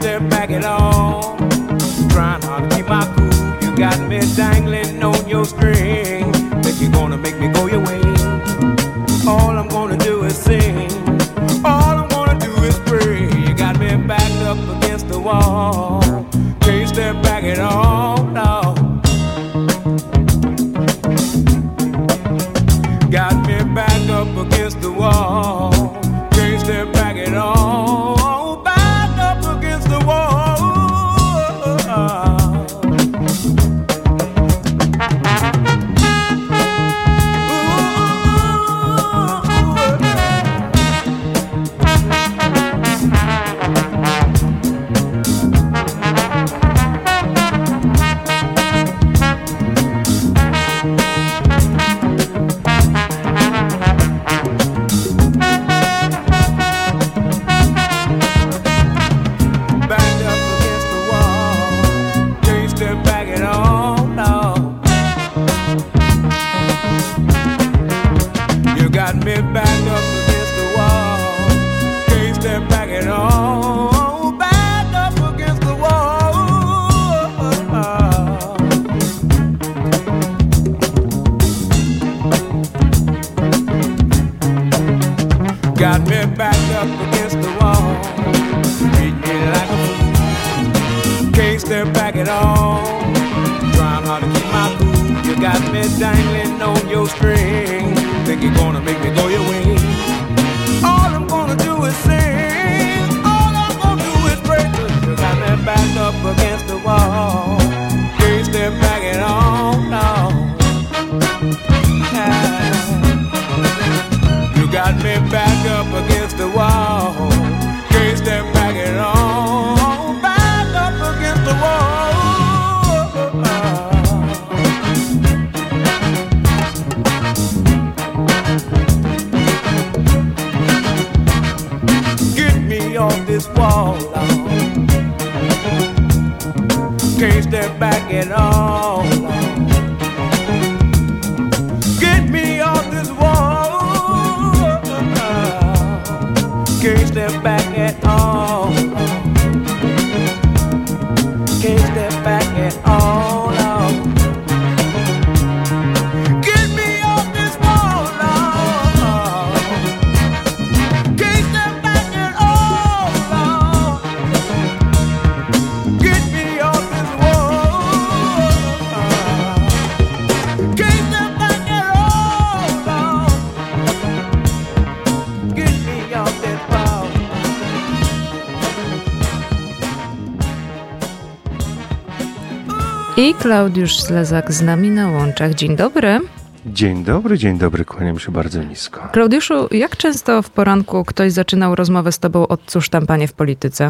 step back at all. Trying hard to keep my cool. You got me dangling on your string. Think you're gonna make me go your way. All I'm gonna do is sing. All I'm gonna do is pray. You got me backed up against the wall. Can't step back at all, no. Got me backed up against the wall. Can't step back at all. Backed up against the wall. Got me backed up against the wall. Treat me like a fool. Can't step back at all. Trying hard to keep my cool. You got me dangling on your string. Think you're gonna make me go your way. All I'm gonna do is sing. All I'm gonna do is pray. You got me backed up against the wall. Can't step back at all, no. You got me backed up against the wall. Can't step back at all. Backed up against the wall. Get me off this wall, Lord. Can't step back at all, Lord. Get me off this wall. Can't step back at all. Can't step back at all. Get me off this wall, Lord. Can't step back at all, Lord. Get me off this wall. Can't step back at all, Lord. Get me off this wall. I Klaudiusz Slezak z nami na łączach. Dzień dobry. Dzień dobry, kłaniam się bardzo nisko. Klaudiuszu, jak często w poranku ktoś zaczynał rozmowę z tobą od cóż tam panie w polityce?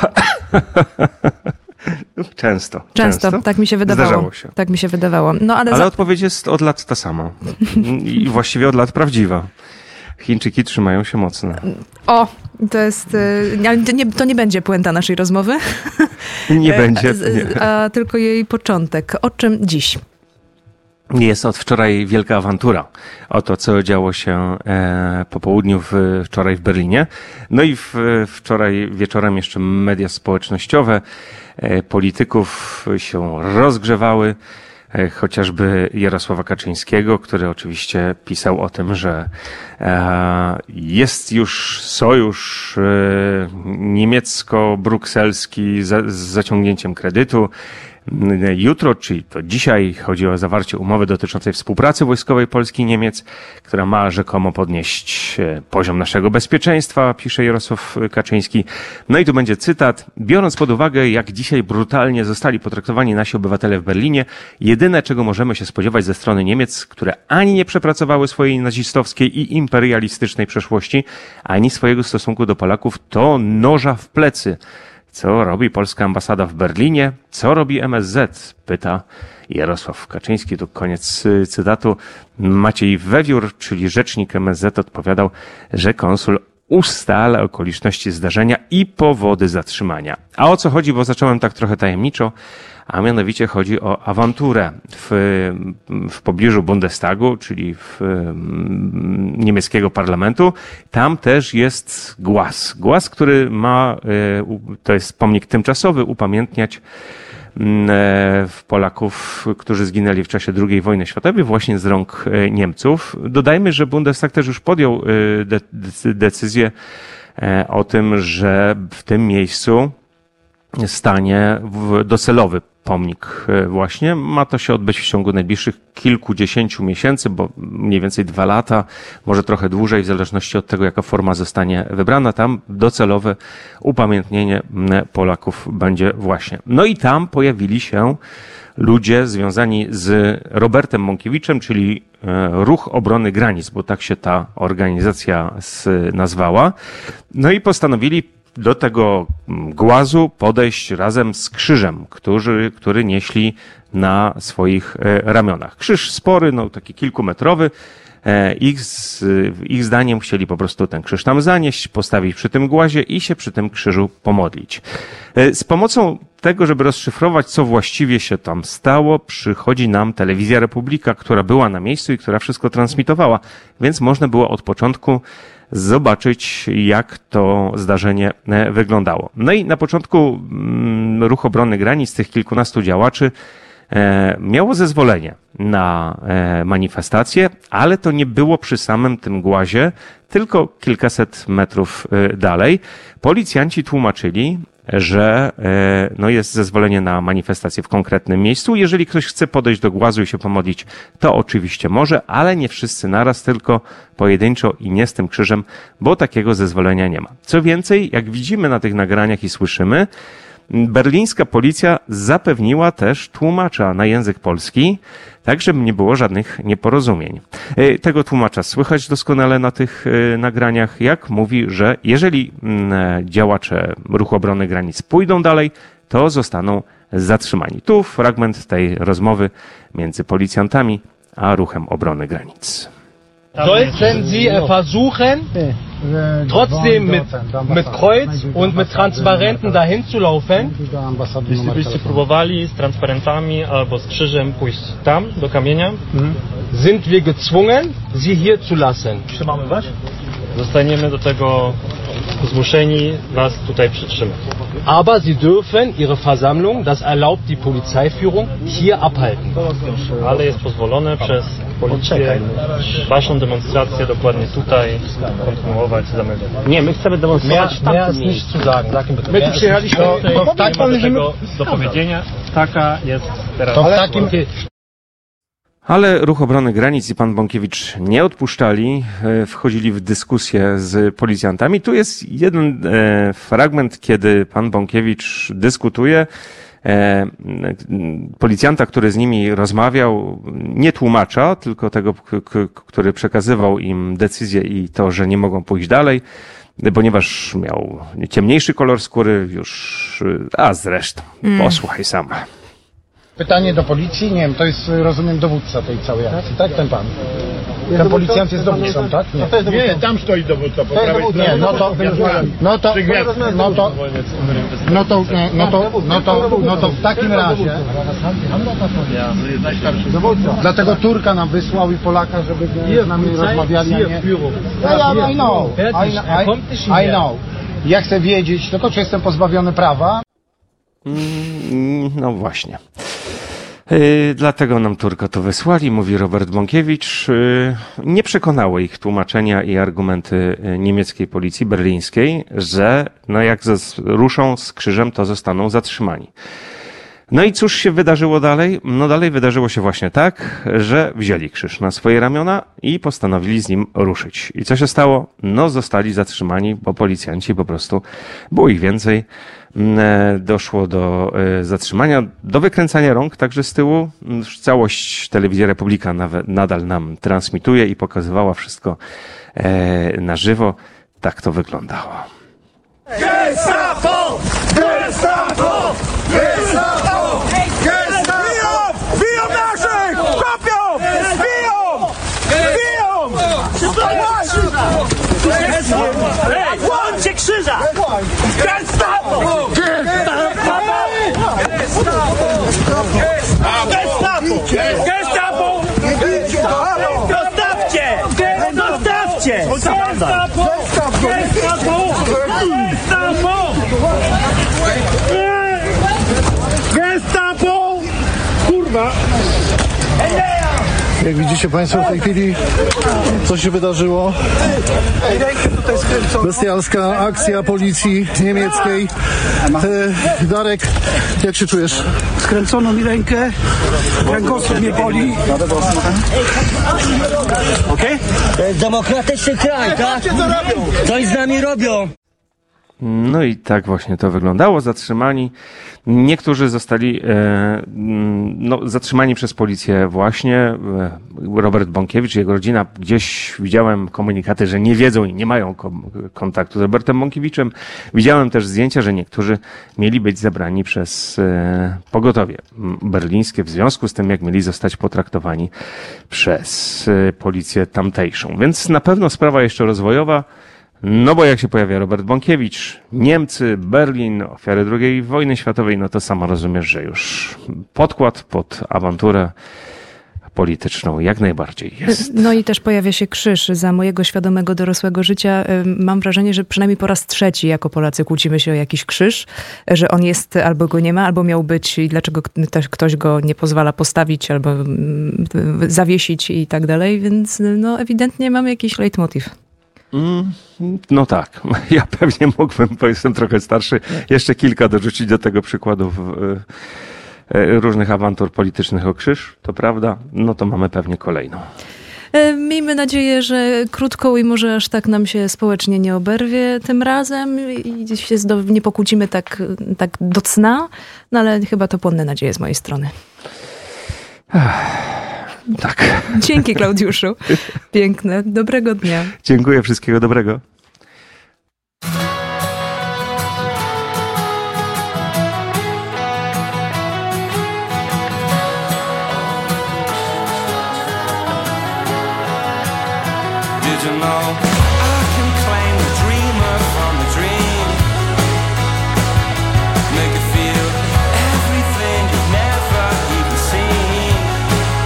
Często. Tak mi się wydawało. Zdarzało się. Tak mi się wydawało. No, ale odpowiedź jest od lat ta sama. I właściwie od lat prawdziwa. Chińczyki trzymają się mocno. O, to jest... To nie będzie puenta naszej rozmowy. Nie będzie. Nie. A tylko jej początek. O czym dziś? Jest od wczoraj wielka awantura o to, co działo się po południu wczoraj w Berlinie. No i wczoraj wieczorem jeszcze media społecznościowe polityków się rozgrzewały. Chociażby Jarosława Kaczyńskiego, który oczywiście pisał o tym, że jest już sojusz niemiecko-brukselski z zaciągnięciem kredytu. Jutro, czyli to dzisiaj, chodzi o zawarcie umowy dotyczącej współpracy wojskowej Polski i Niemiec, która ma rzekomo podnieść poziom naszego bezpieczeństwa, pisze Jarosław Kaczyński. No i tu będzie cytat. Biorąc pod uwagę, jak dzisiaj brutalnie zostali potraktowani nasi obywatele w Berlinie, jedyne, czego możemy się spodziewać ze strony Niemiec, które ani nie przepracowały swojej nazistowskiej i imperialistycznej przeszłości, ani swojego stosunku do Polaków, to noża w plecy. Co robi polska ambasada w Berlinie? Co robi MSZ? Pyta Jarosław Kaczyński. Tu koniec cytatu. Maciej Wewiór, czyli rzecznik MSZ, odpowiadał, że konsul ustala okoliczności zdarzenia i powody zatrzymania. A o co chodzi, bo zacząłem tak trochę tajemniczo, a mianowicie chodzi o awanturę w pobliżu Bundestagu, czyli niemieckiego parlamentu. Tam też jest głaz, który ma, to jest pomnik tymczasowy, upamiętniać Polaków, którzy zginęli w czasie II wojny światowej właśnie z rąk Niemców. Dodajmy, że Bundestag też już podjął decyzję o tym, że w tym miejscu stanie docelowy pomnik właśnie. Ma to się odbyć w ciągu najbliższych kilkudziesięciu miesięcy, bo mniej więcej 2 lata, może trochę dłużej, w zależności od tego, jaka forma zostanie wybrana. Tam docelowe upamiętnienie Polaków będzie właśnie. No i tam pojawili się ludzie związani z Robertem Bąkiewiczem, czyli Ruch Obrony Granic, bo tak się ta organizacja nazwała. No i postanowili do tego głazu podejść razem z krzyżem, który nieśli na swoich ramionach. Krzyż spory, no taki kilkumetrowy. Ich zdaniem chcieli po prostu ten krzyż tam zanieść, postawić przy tym głazie i się przy tym krzyżu pomodlić. Z pomocą tego, żeby rozszyfrować, co właściwie się tam stało, przychodzi nam Telewizja Republika, która była na miejscu i która wszystko transmitowała, więc można było od początku zobaczyć, jak to zdarzenie wyglądało. No i na początku Ruch Obrony Granic, tych kilkunastu działaczy, miało zezwolenie na manifestację, ale to nie było przy samym tym głazie, tylko kilkaset metrów dalej. Policjanci tłumaczyli, że no jest zezwolenie na manifestację w konkretnym miejscu. Jeżeli ktoś chce podejść do głazu i się pomodlić, to oczywiście może, ale nie wszyscy naraz, tylko pojedynczo i nie z tym krzyżem, bo takiego zezwolenia nie ma. Co więcej, jak widzimy na tych nagraniach i słyszymy, berlińska policja zapewniła też tłumacza na język polski, tak żeby nie było żadnych nieporozumień. Tego tłumacza słychać doskonale na tych nagraniach, jak mówi, że jeżeli działacze Ruchu Obrony Granic pójdą dalej, to zostaną zatrzymani. Tu fragment tej rozmowy między policjantami a Ruchem Obrony Granic. Sollten Sie versuchen, trotzdem mit Kreuz und mit Transparenten dahin zu laufen? Jeśli byście próbowali z transparentami albo z krzyżem pójść tam, do kamienia, sind wir gezwungen, Sie hier zu lassen. trzymamy was? Zostaniemy do tego zmuszeni was tutaj przytrzymać. Aber Sie dürfen Ihre Versammlung, das erlaubt die Polizeiführung, hier abhalten. Ale jest pozwolone przez policję waszą demonstrację dokładnie tutaj kontynuować, zamykać. Nie, my chcemy demonstrować Mehr ist nicht zu sagen. My tu przyjechaliśmy Do powiedzenia, taka jest teraz. to w takim... Ale Ruch Obrony Granic i pan Bąkiewicz nie odpuszczali, wchodzili w dyskusję z policjantami. Tu jest jeden fragment, kiedy pan Bąkiewicz dyskutuje. Policjanta, który z nimi rozmawiał, nie tłumacza, tylko tego, który przekazywał im decyzję i to, że nie mogą pójść dalej, ponieważ miał ciemniejszy kolor skóry, już, a zresztą, posłuchaj sam. Pytanie do policji, nie wiem, to jest, rozumiem, dowódca tej całej akcji, tak? Ten pan. Ten policjant jest dowódcą, tak? Nie, tam stoi dowódca, po prawej stronie. Nie, no to w takim razie. Dlatego Turka nam wysłał i Polaka, żeby z nami rozmawiali, a nie. I know. Ja chcę wiedzieć, tylko czy jestem pozbawiony prawa. No właśnie. Dlatego nam Turka to wysłali, mówi Robert Bąkiewicz. Nie przekonały ich tłumaczenia i argumenty niemieckiej policji berlińskiej, że no jak ruszą z krzyżem, to zostaną zatrzymani. No i cóż się wydarzyło dalej? No dalej wydarzyło się właśnie tak, że wzięli krzyż na swoje ramiona i postanowili z nim ruszyć. I co się stało? No zostali zatrzymani, bo policjanci po prostu, było ich więcej, doszło do zatrzymania, do wykręcania rąk także z tyłu. Całość Telewizja Republika nadal nam transmituje i pokazywała wszystko na żywo. Tak to wyglądało. Gestapo! Gestapo! Gestapo! Biją naszych! Kopią! Biją! kurwa! Jak widzicie Państwo w tej chwili, co się wydarzyło? Bestialska akcja policji niemieckiej. Darek, jak się czujesz? Skręcono mi rękę, kręgosłup mnie boli. Okej? To jest demokratyczny kraj, tak? Coś z nami robią. No i tak właśnie to wyglądało. Zatrzymani. Niektórzy zostali zatrzymani przez policję właśnie. Robert Bąkiewicz i jego rodzina. Gdzieś widziałem komunikaty, że nie wiedzą i nie mają kontaktu z Robertem Bąkiewiczem. Widziałem też zdjęcia, że niektórzy mieli być zabrani przez pogotowie berlińskie w związku z tym, jak mieli zostać potraktowani przez policję tamtejszą. Więc na pewno sprawa jeszcze rozwojowa. No bo jak się pojawia Robert Bąkiewicz, Niemcy, Berlin, ofiary II wojny światowej, no to sama rozumiesz, że już podkład pod awanturę polityczną jak najbardziej jest. No i też pojawia się krzyż. Za mojego świadomego dorosłego życia mam wrażenie, że przynajmniej po raz trzeci jako Polacy kłócimy się o jakiś krzyż, że on jest albo go nie ma, albo miał być i dlaczego też ktoś go nie pozwala postawić albo zawiesić i tak dalej, więc no ewidentnie mamy jakiś leitmotiv. No tak, ja pewnie mógłbym, bo jestem trochę starszy, jeszcze kilka dorzucić do tego przykładów różnych awantur politycznych o krzyż, to prawda, no to mamy pewnie kolejną. Miejmy nadzieję, że krótko i może aż tak nam się społecznie nie oberwie tym razem i się nie pokłócimy tak do cna, no ale chyba to płonne nadzieje z mojej strony. Tak. Dzięki, Klaudiuszu. Piękne. Dobrego dnia. Dziękuję, wszystkiego dobrego. Did you know I can claim the dreamer from the dream? Make it feel everything you've never even seen.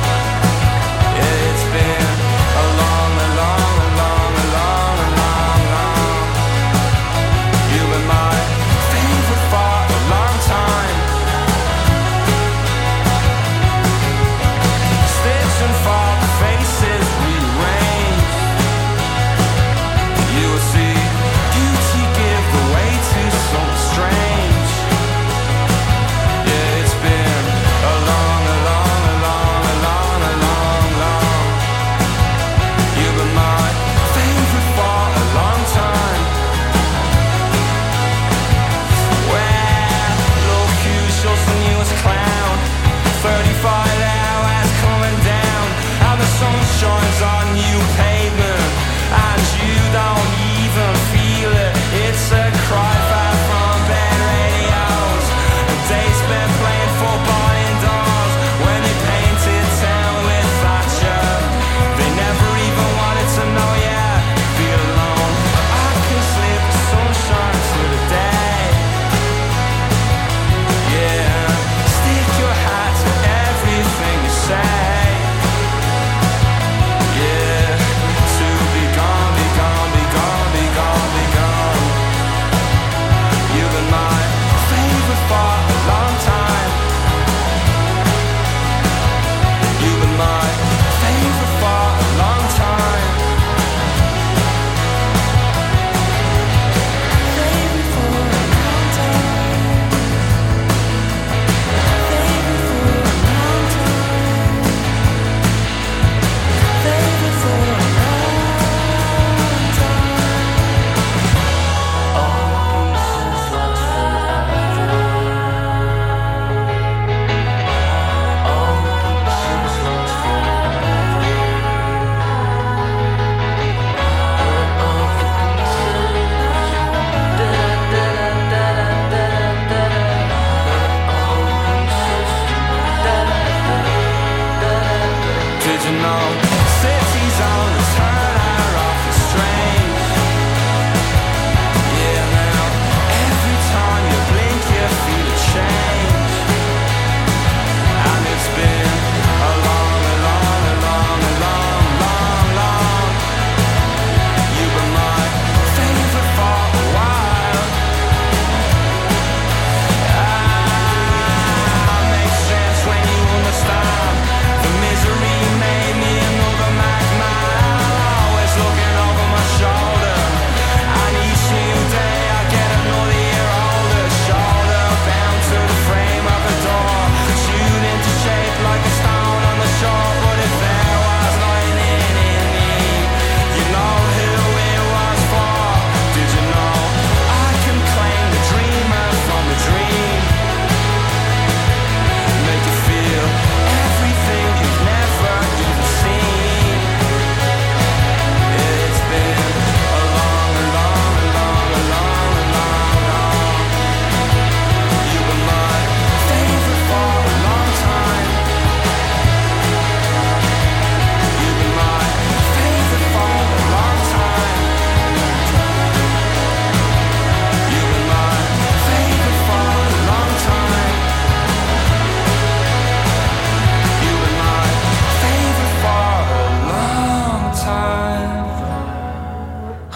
Yeah, it's been a long, a long, a long, a long, a long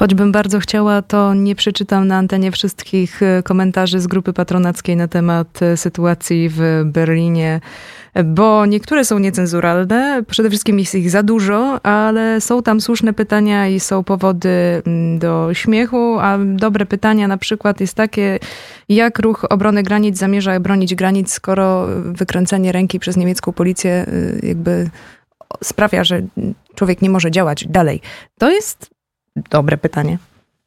Choćbym bardzo chciała, to nie przeczytam na antenie wszystkich komentarzy z grupy patronackiej na temat sytuacji w Berlinie, bo niektóre są niecenzuralne, przede wszystkim jest ich za dużo, ale są tam słuszne pytania i są powody do śmiechu, a dobre pytania na przykład jest takie, jak ruch obrony granic zamierza bronić granic, skoro wykręcenie ręki przez niemiecką policję jakby sprawia, że człowiek nie może działać dalej. To jest dobre pytanie.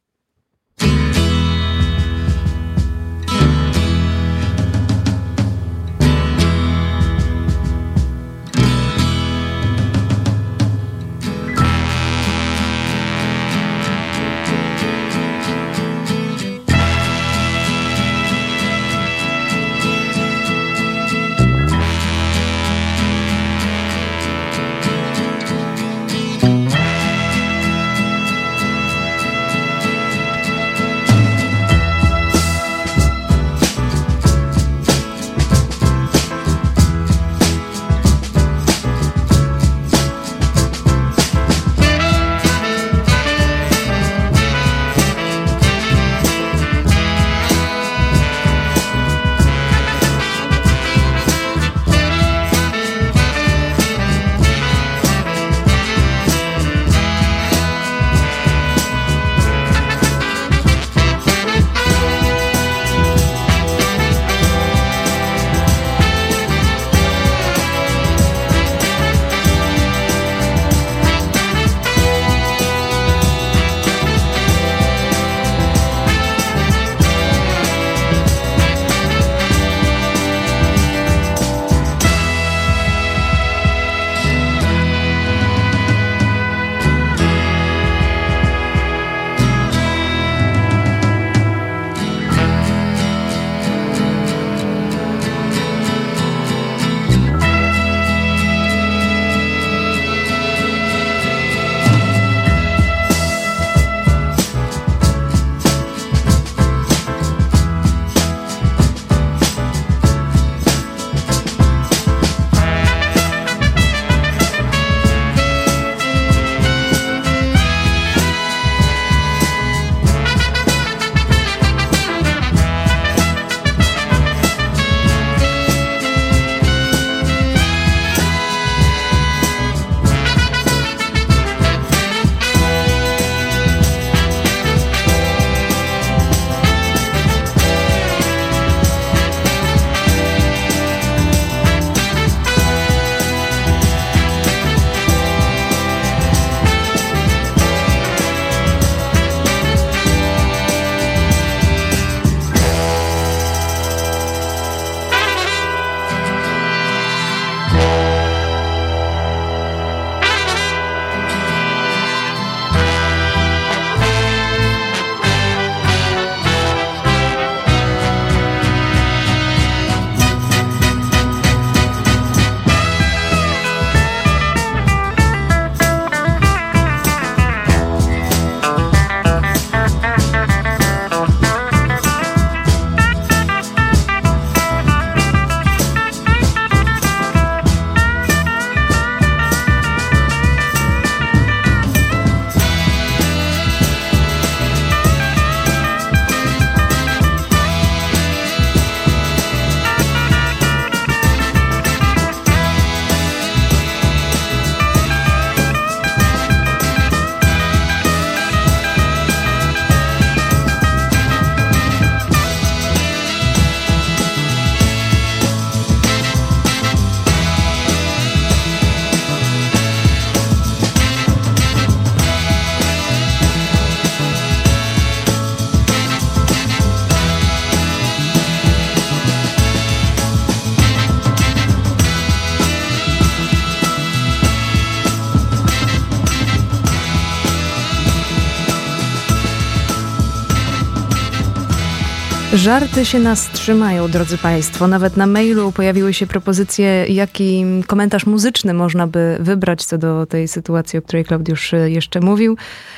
Żarty się nas trzymają, drodzy Państwo. Nawet na mailu pojawiły się propozycje, jaki komentarz muzyczny można by wybrać co do tej sytuacji, o której Klaudiusz jeszcze mówił.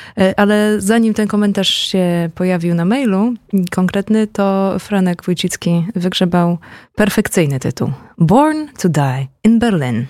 Ale zanim ten komentarz się pojawił na mailu, konkretny, to Franek Wójcicki wygrzebał perfekcyjny tytuł. Born to Die in Berlin.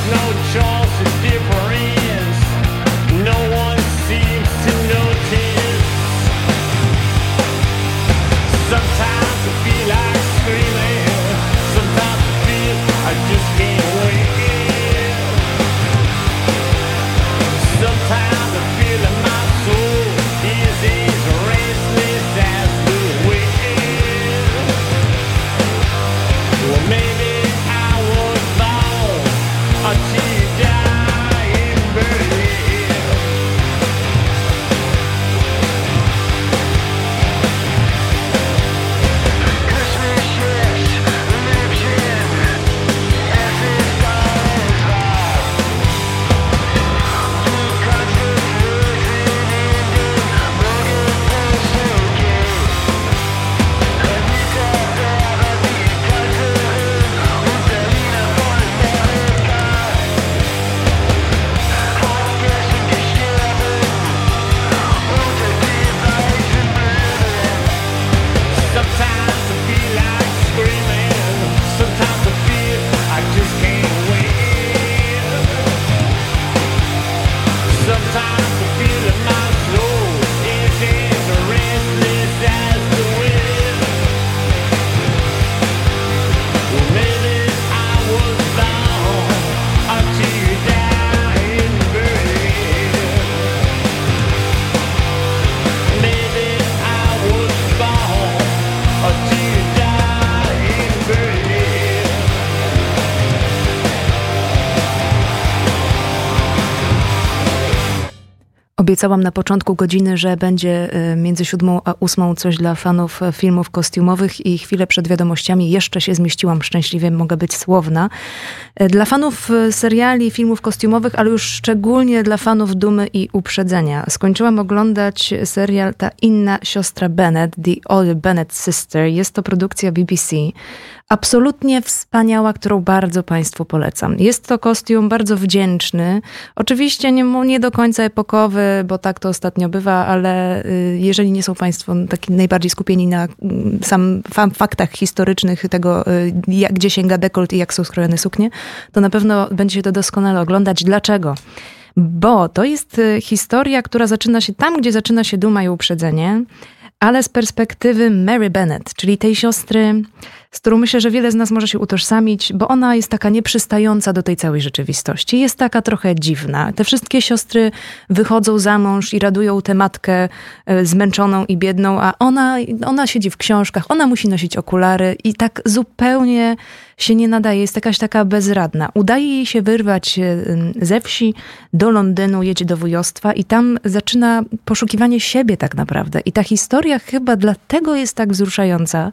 Obiecałam na początku godziny, że będzie między 7 a 8 coś dla fanów filmów kostiumowych i chwilę przed wiadomościami jeszcze się zmieściłam. Szczęśliwie mogę być słowna. Dla fanów seriali, filmów kostiumowych, ale już szczególnie dla fanów Dumy i Uprzedzenia. Skończyłam oglądać serial Ta inna siostra Bennet, The Other Bennet Sister. Jest to produkcja BBC. Absolutnie wspaniała, którą bardzo Państwu polecam. Jest to kostium bardzo wdzięczny. Oczywiście nie do końca epokowy, bo tak to ostatnio bywa, ale jeżeli nie są Państwo taki najbardziej skupieni na faktach historycznych tego, gdzie sięga dekolt i jak są skrojone suknie, to na pewno będzie to doskonale oglądać. Dlaczego? Bo to jest historia, która zaczyna się tam, gdzie zaczyna się Duma i Uprzedzenie, ale z perspektywy Mary Bennet, czyli tej siostry, z którą myślę, że wiele z nas może się utożsamić, bo ona jest taka nieprzystająca do tej całej rzeczywistości. Jest taka trochę dziwna. Te wszystkie siostry wychodzą za mąż i radują tę matkę zmęczoną i biedną, a ona siedzi w książkach, ona musi nosić okulary i tak zupełnie się nie nadaje. Jest jakaś taka bezradna. Udaje jej się wyrwać ze wsi do Londynu, jedzie do wujostwa i tam zaczyna poszukiwanie siebie tak naprawdę. I ta historia chyba dlatego jest tak wzruszająca,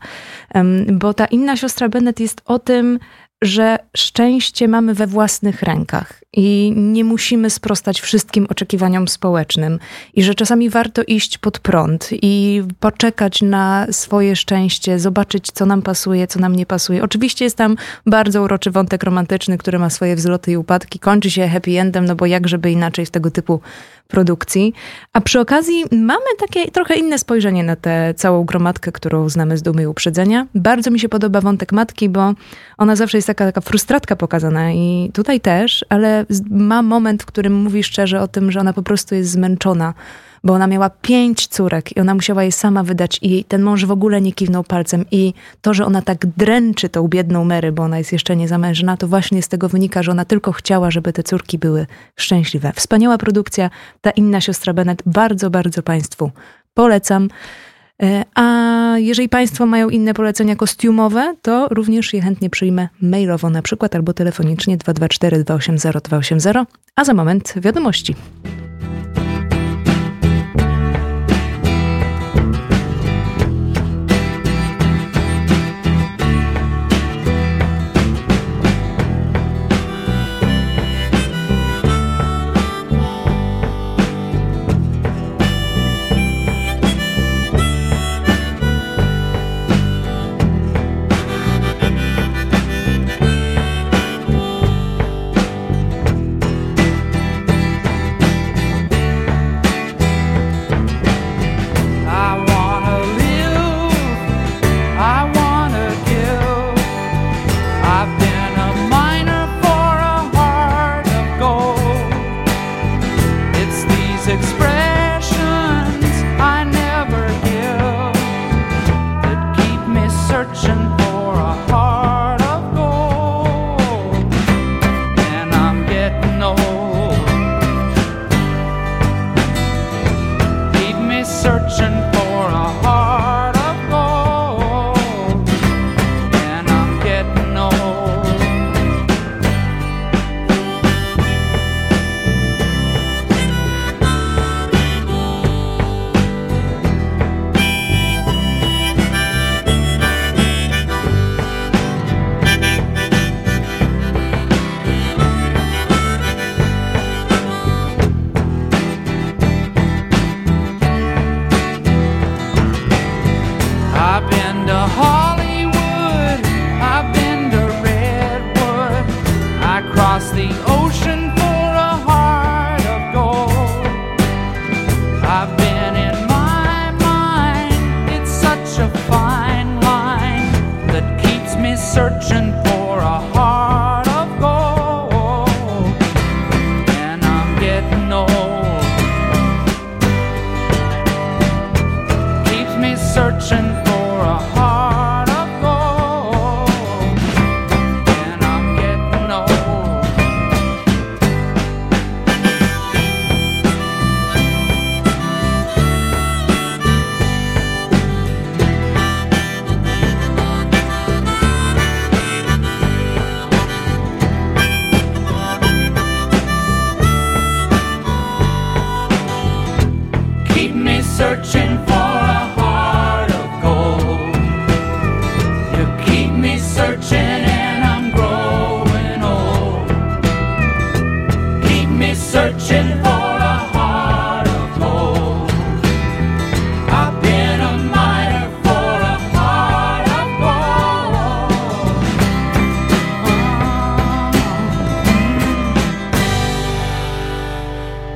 bo ta inna siostra Bennet jest o tym, że szczęście mamy we własnych rękach i nie musimy sprostać wszystkim oczekiwaniom społecznym i że czasami warto iść pod prąd i poczekać na swoje szczęście, zobaczyć, co nam pasuje, co nam nie pasuje. Oczywiście jest tam bardzo uroczy wątek romantyczny, który ma swoje wzloty i upadki. Kończy się happy endem, no bo jak żeby inaczej w tego typu produkcji. A przy okazji mamy takie trochę inne spojrzenie na tę całą gromadkę, którą znamy z Dumy i Uprzedzenia. Bardzo mi się podoba wątek matki, bo ona zawsze jest taka frustratka pokazana i tutaj też, ale ma moment, w którym mówi szczerze o tym, że ona po prostu jest zmęczona, bo ona miała 5 córek i ona musiała je sama wydać i ten mąż w ogóle nie kiwnął palcem i to, że ona tak dręczy tą biedną Mary, bo ona jest jeszcze niezamężna, to właśnie z tego wynika, że ona tylko chciała, żeby te córki były szczęśliwe. Wspaniała produkcja, Ta inna siostra Bennet. Bardzo, bardzo Państwu polecam. A jeżeli Państwo mają inne polecenia kostiumowe, to również je chętnie przyjmę mailowo na przykład albo telefonicznie 224 280 280, a za moment wiadomości.